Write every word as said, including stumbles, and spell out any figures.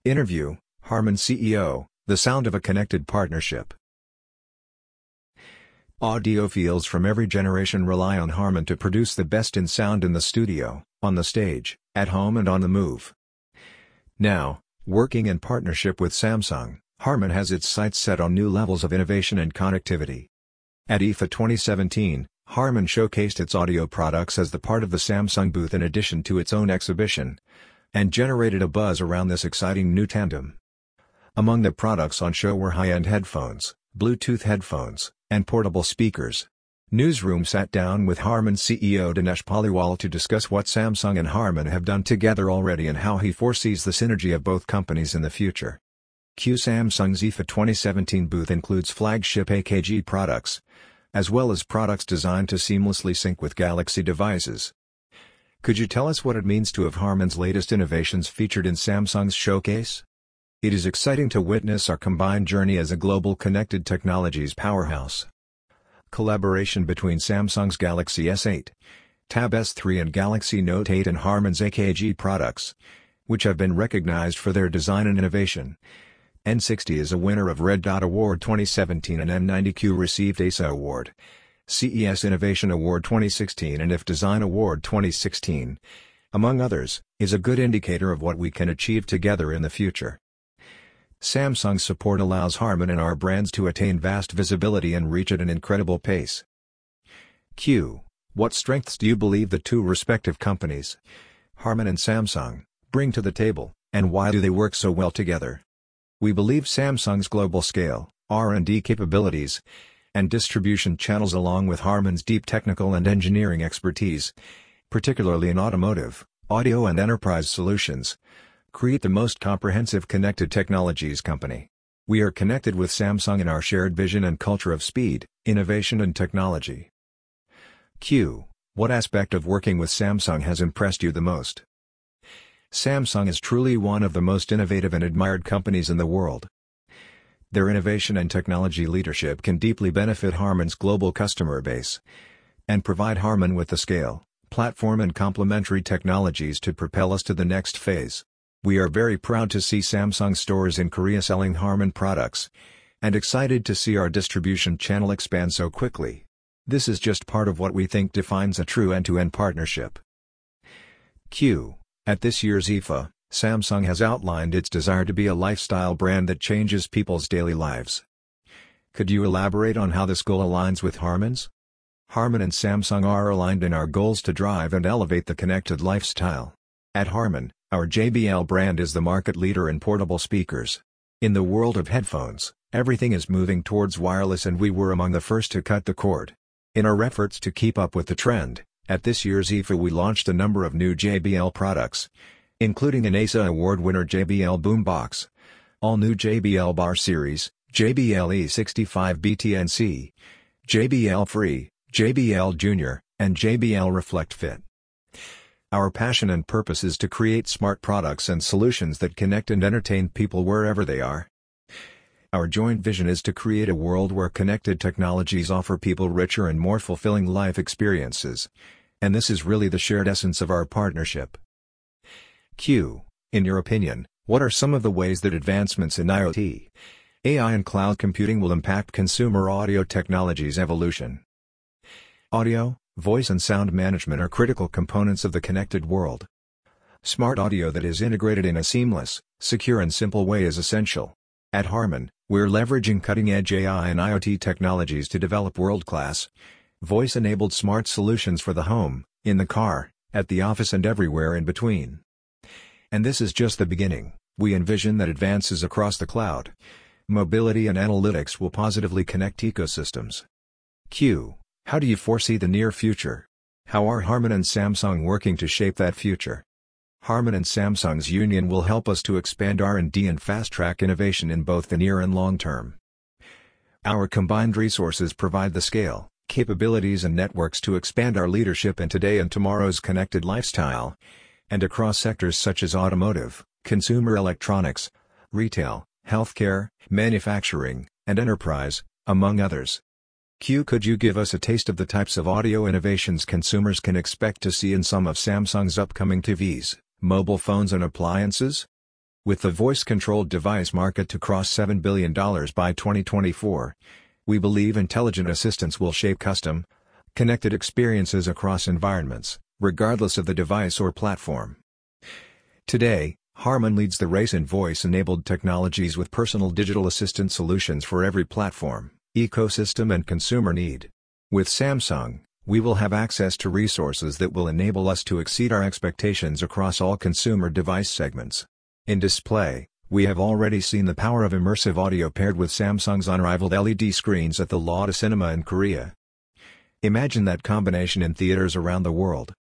Interview, Harman C E O, the sound of a connected partnership. Audiophiles from every generation rely on Harman to produce the best in sound in the studio, on the stage, at home and on the move. Now, working in partnership with Samsung, Harman has its sights set on new levels of innovation and connectivity. At I F A twenty seventeen, Harman showcased its audio products as the part of the Samsung booth in addition to its own exhibition, and generated a buzz around this exciting new tandem. Among the products on show were high-end headphones, Bluetooth headphones, and portable speakers. Newsroom sat down with Harman C E O Dinesh Paliwal to discuss what Samsung and Harman have done together already and how he foresees the synergy of both companies in the future. Q Samsung's I F A twenty seventeen booth includes flagship A K G products, as well as products designed to seamlessly sync with Galaxy devices. Could you tell us what it means to have Harman's latest innovations featured in Samsung's showcase? It is exciting to witness our combined journey as a global connected technologies powerhouse. Collaboration between Samsung's Galaxy S eight, Tab S three and Galaxy Note eight and Harman's A K G products, which have been recognized for their design and innovation. N sixty is a winner of Red Dot Award twenty seventeen and M ninety Q received A S A Award, C E S Innovation Award twenty sixteen and I F Design Award twenty sixteen, among others, is a good indicator of what we can achieve together in the future. Samsung's support allows Harman and our brands to attain vast visibility and reach at an incredible pace. Q. What strengths do you believe the two respective companies, Harman and Samsung, bring to the table, and why do they work so well together? We believe Samsung's global scale, R and D capabilities, and distribution channels along with Harman's deep technical and engineering expertise, particularly in automotive, audio and enterprise solutions, create the most comprehensive connected technologies company. We are connected with Samsung in our shared vision and culture of speed, innovation and technology. Q. What aspect of working with Samsung has impressed you the most? Samsung is truly one of the most innovative and admired companies in the world. Their innovation and technology leadership can deeply benefit Harman's global customer base, and provide Harman with the scale, platform and complementary technologies to propel us to the next phase. We are very proud to see Samsung stores in Korea selling Harman products, and excited to see our distribution channel expand so quickly. This is just part of what we think defines a true end-to-end partnership. Q. At this year's I F A, Samsung has outlined its desire to be a lifestyle brand that changes people's daily lives. Could you elaborate on how this goal aligns with Harman's? Harman and Samsung are aligned in our goals to drive and elevate the connected lifestyle. At Harman, our J B L brand is the market leader in portable speakers. In the world of headphones, everything is moving towards wireless and we were among the first to cut the cord. In our efforts to keep up with the trend, at this year's I F A we launched a number of new J B L products, including an A S A Award winner J B L Boombox, all new J B L Bar Series, J B L E sixty-five B T N C, J B L Free, J B L Junior, and J B L Reflect Fit. Our passion and purpose is to create smart products and solutions that connect and entertain people wherever they are. Our joint vision is to create a world where connected technologies offer people richer and more fulfilling life experiences. And this is really the shared essence of our partnership. Q. In your opinion, what are some of the ways that advancements in IoT, A I and cloud computing will impact consumer audio technologies evolution? Audio, voice and sound management are critical components of the connected world. Smart audio that is integrated in a seamless, secure and simple way is essential. At Harman, we're leveraging cutting-edge A I and IoT technologies to develop world-class, voice-enabled smart solutions for the home, in the car, at the office and everywhere in between. And this is just the beginning. We envision that advances across the cloud, mobility and analytics will positively connect ecosystems. Q. How do you foresee the near future? How are Harman and Samsung working to shape that future? Harman and Samsung's union will help us to expand R and D and fast-track innovation in both the near and long term. Our combined resources provide the scale, capabilities and networks to expand our leadership in today and tomorrow's connected lifestyle, and across sectors such as automotive, consumer electronics, retail, healthcare, manufacturing, and enterprise, among others. Q. Could you give us a taste of the types of audio innovations consumers can expect to see in some of Samsung's upcoming T Vs, mobile phones and appliances? With the voice-controlled device market to cross seven billion dollars by twenty twenty-four, we believe intelligent assistants will shape custom, connected experiences across environments, regardless of the device or platform. Today, Harman leads the race in voice-enabled technologies with personal digital assistant solutions for every platform, ecosystem and consumer need. With Samsung, we will have access to resources that will enable us to exceed our expectations across all consumer device segments. In display, we have already seen the power of immersive audio paired with Samsung's unrivaled L E D screens at the Lotte Cinema in Korea. Imagine that combination in theaters around the world.